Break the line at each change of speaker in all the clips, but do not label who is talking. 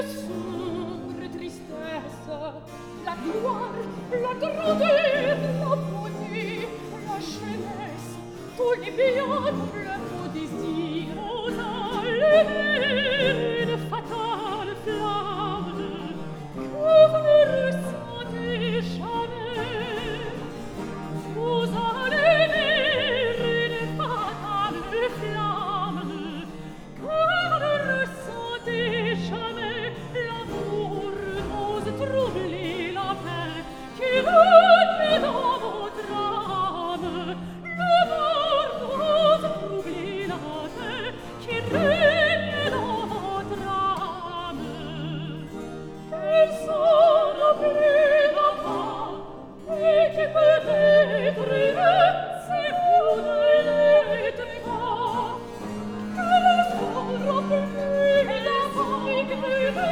sombre tristesse, la gloire, la grandeur, la beauté, la jeunesse, tous les biens, le beau désir, aux allées, une fatale flamme, que vous ne ressentez jamais. Vous allez vers une fatale flamme, que vous ne ressentez jamais. L'amour ose troubler la peine qui règne dans votre âme. L'amour ose troubler la peine qui règne dans votre âme. Qu'elle s'en remplit d'enfants et qui peut-être si vous ne l'êtes pas. Qu'elle s'en remplit d'enfants et qui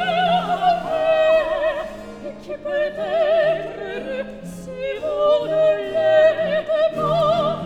peut-être si vous ne l'êtes pas.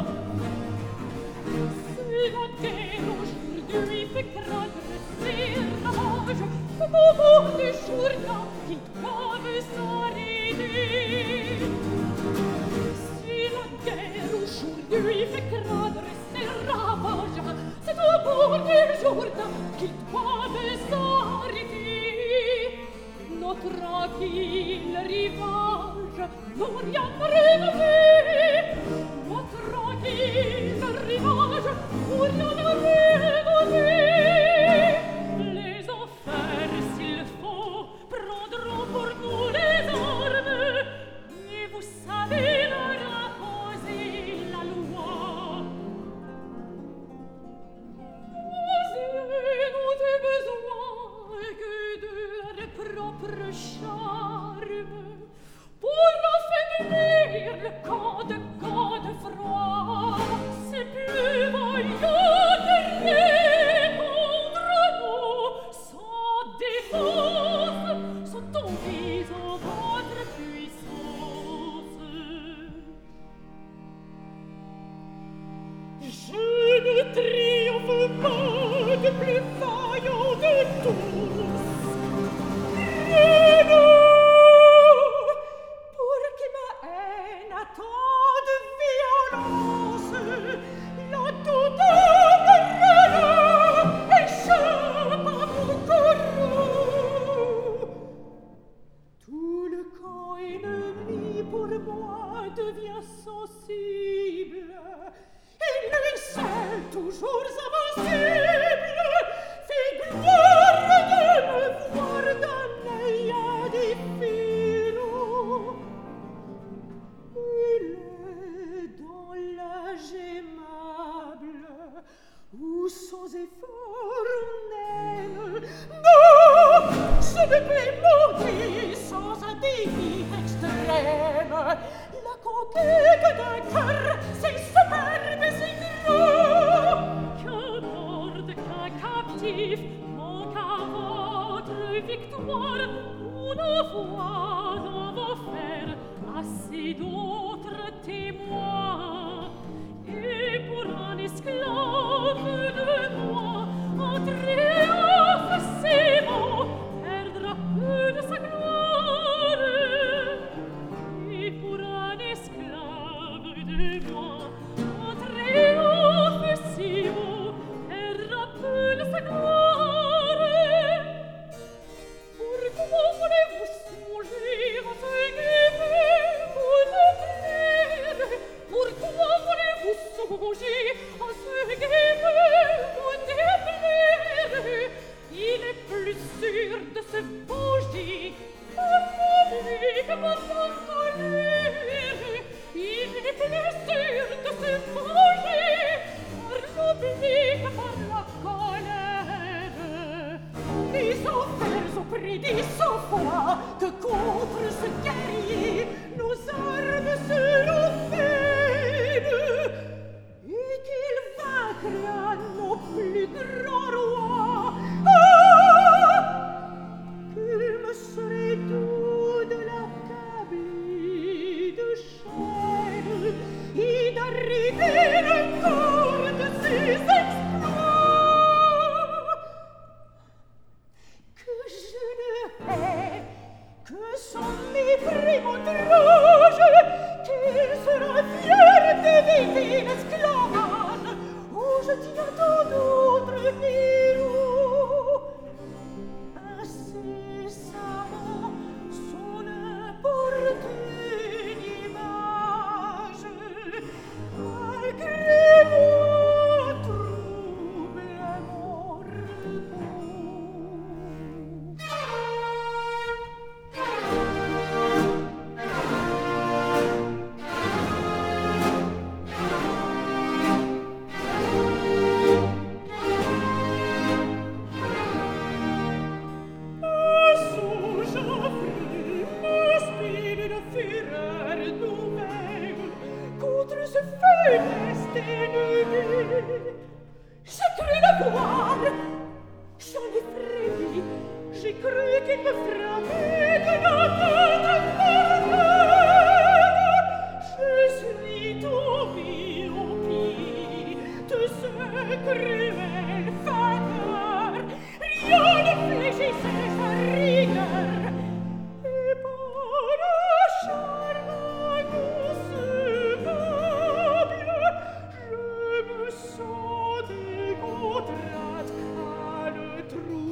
Si la guerre aujourd'hui fait craindre ses ravages, au moment des jours-là qui doivent s'arrêter. Si la guerre aujourd'hui fait craindre ses ravages, c'est au bout des jours-là qui doivent s'arrêter. Nos tranquilles rivages n'ont rien rénové. Nos tranquilles rivages n'ont rien rénové. Les enfers, s'il faut, prendront pour nous les armes. Et vous savez leur imposer la loi. Ils n'ont besoin que de leur propre charme pour affaiblir le camp de froid. C'est plus vaillant de répondre nous sans défense, sont tombés en votre puissance. Je ne triomphe pas de plus vaillant de tous. Et non, pour qui ma haine a tant de violence, la douleur de échappe à mon courroux. Tout le camp ennemi pour moi devient sensible, et lui seul toujours invincible fait gloire de me voir d'un œil indifférent. Il est dans l'âge aimable où sans effort on aime. Non, je ne peux mourir sans un défi extrême. La conquête d'un cœur, c'est superbe et c'est grand. Qu'importe qu'un captif manque à votre victoire, on en voit dans vos fers assez d'autres témoins. Et pour un esclave de moi, en triomphe, c'est bon, perdra peu de sa gloire. Et pour un esclave de moi, en triomphe, c'est bon, perdra peu de sa gloire. Pourquoi voulez-vous songer à ce qui peut vous déplaire? Pourquoi voulez-vous songer à ce qui peut vous déplaire? Il est plus sûr de se venger par l'oubli que par la colère. Il est plus sûr de se venger par l'oubli que par la colère. Les enfers ont pris des sang-froid que contre ce guerrier nos armes seront faibles, et qu'il vaincra nos plus grands rois. Ah, qu'il me serait doux de l'accabler de chaînes et d'arriver le corps de ses exploits. Que je ne Trou